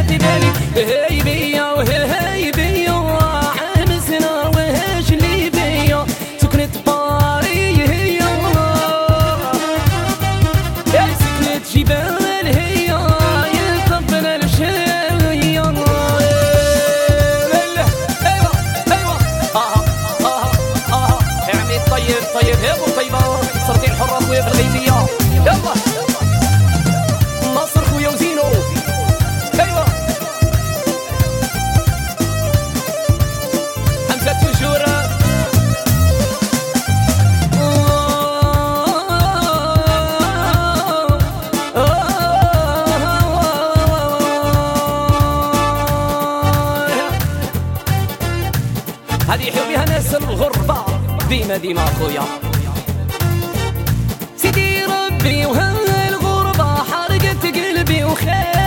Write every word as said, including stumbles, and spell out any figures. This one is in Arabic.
خدي بالي هي بيا وهي بيا عام سنة وهاش اللي بيا سكنت باري هي يا سكنت جبال هي يطبنا الشاي ايوه ايوه اه اه اه يا عمي طيب طيب يا ابو طيبه صرتي الحره خويا في الغيبيه يلا ناصر خويا وزينو ايوه حمزه توجور هذه يحيوا بها ناس الغربه ديما ديما خويا سيدي ربي وها الغربة حرقت قلبي وخير